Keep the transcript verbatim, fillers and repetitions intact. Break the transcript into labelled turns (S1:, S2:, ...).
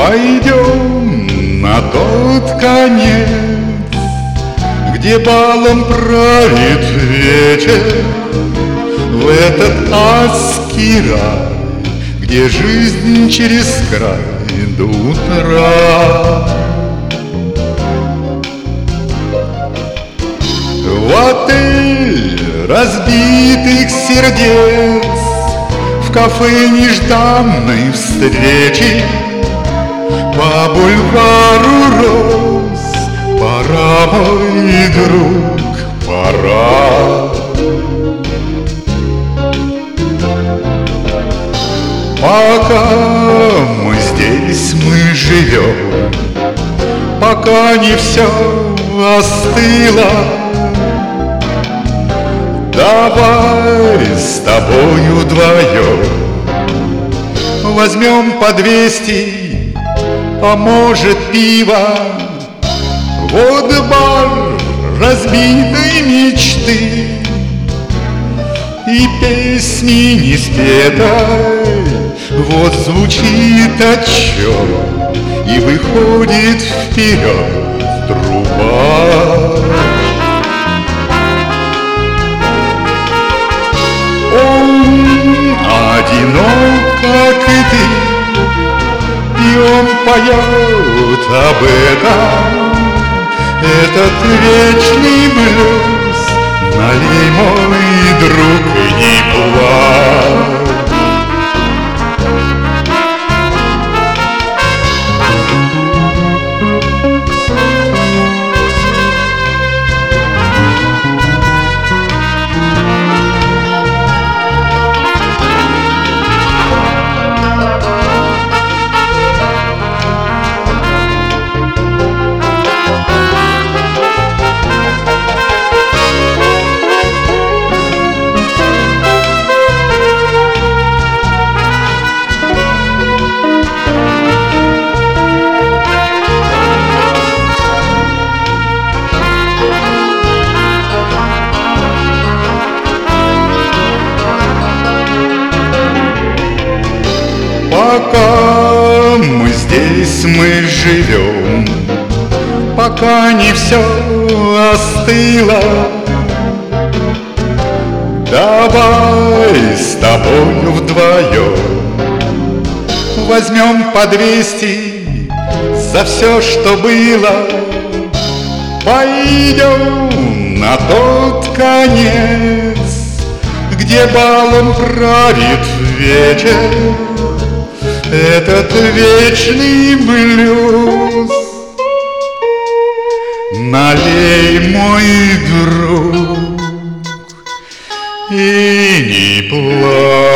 S1: Пойдем на тот конец, где балом правит вечер, в этот адский рай, где жизнь через край до утра. В отель разбитых сердец, в кафе нежданной встречи, по бульвару роз пора, мой друг, пора. Пока мы здесь мы живем, пока не все остыло, давай с тобою вдвоем возьмем по двести, а может пиво. Вот бар разбитой мечты и песни не спетой, вот звучит отчет и выходит вперед труба. Он одинок, как и ты, и он поет об этом. Этот вечный блюз, налей, мой друг, и не плачь. Пока мы здесь мы живем, пока не все остыло, давай с тобою вдвоем возьмем по двести за все, что было. Пойдем на тот конец, где балом правит вечер, этот вечный блюз. Налей, мой друг, и не плачь.